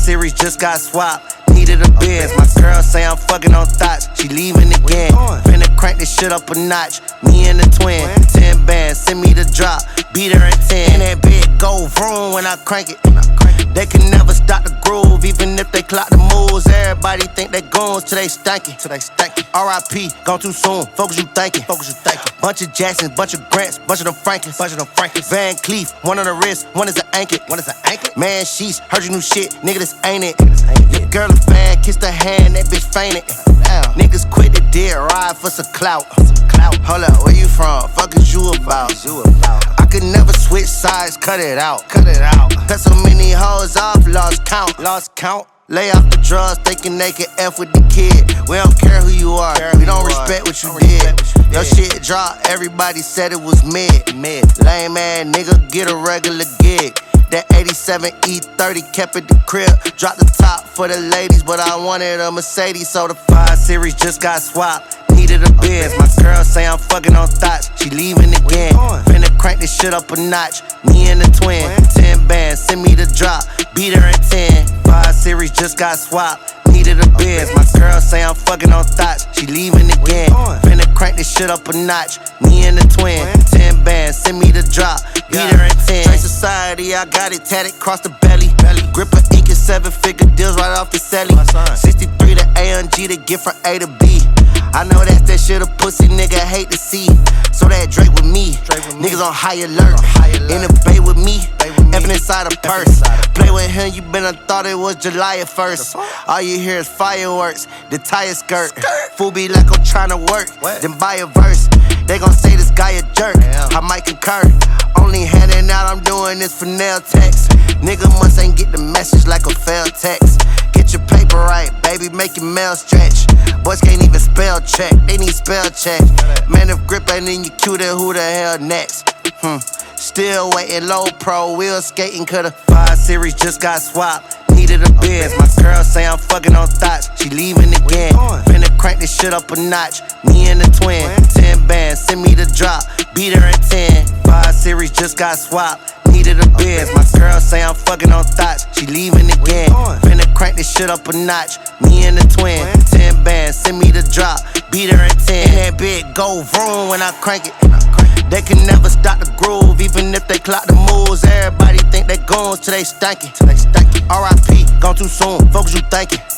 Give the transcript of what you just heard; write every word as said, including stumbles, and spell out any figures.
Series just got swapped. Needed a Benz. My girl say I'm fucking on thoughts. She leaving again. Finna crank this shit up a notch. Me and the twin. Ten bands, send me the drop. Beat her at ten. And that big go vroom when I crank it. They can never stop the groove, even if they clock the moves. Everybody think they goons till they stankin'. Till they stankin'. R I P, gone too soon. Focus you thinking. Focus you thinking. Bunch of Jacksons, bunch of Grants, bunch of them Franklins. Bunch of them Franklins. Van Cleef, one on the wrist, one is an anklet. One is an anklet. Man, she's heard your new shit, nigga. This ain't it. Your girl a fan, kissed her hand, that bitch fainted. Damn. Niggas quit the dead ride for some clout. Some clout. Hold up, where you from? Fuck is you about? You about? I could never switch sides, cut it out. Cut it out. Cut so many hoes off, lost count. Lost count. Lay off the drugs, thinking they can F with the kid. We don't care who you are, we don't respect what you did. Your shit dropped, everybody said it was mid. Mid. Lame ass nigga, get a regular gig. That eighty-seven E thirty kept at the crib. Dropped the top for the ladies, but I wanted a Mercedes, so the five Series just got swapped. Needed a Benz. My girl say I'm fucking on thoughts. She leaving again. Finna crank this shit up a notch. Me and the twin. Ten bands, send me the drop. Beat her at ten. Five Series just got swapped. Needed a Benz. My girl say I'm fucking on thoughts. She leaving again. Finna crank this shit up a notch. Me and the twin. Ten bands, send me the drop. Beat her at ten. Straight society, I got it tatted across the belly. Gripper ink and seven figure deals right off the celly. sixty-three to A M G to get from A to B. I know that's that shit a pussy nigga hate to see. So that Drake with me, Drake with me. Niggas on high alert. high alert. In the bay with me, Evan inside a purse. Play with him, you been a thought it was July at first. All you hear is fireworks, the tire skirt. skirt. Fool be like I'm tryna work, what? Then buy a verse. They gon' say this guy a jerk, Damn. I might concur. Only handing out, I'm doing this for nail text. Nigga must ain't get the message like a failed text. Get your paper right, baby, make your mail stretch. Boys can't even spell check, they need spell check. Man, if grip ain't in your queue, then who the hell next? Hmm. Still waiting, low pro, wheel skating, cause the five Series just got swapped. Needed a Benz. My girl say I'm fucking on thoughts. She leaving again. Finna crank this shit up a notch. Me and the twin. Ten bands, send me the drop. Beat her at ten. Five Series just got swapped. Needed a Benz. My girl say I'm fucking on thoughts. She leaving again. Finna crank this shit up a notch. Me and the twin. Ten bands, send me the drop. Beat her at ten. And that big go vroom when I crank it. They can never stop the groove, even if they clock the moves. Everybody think they goons till they stankin'. R I P, gone too soon. Focus you thinking.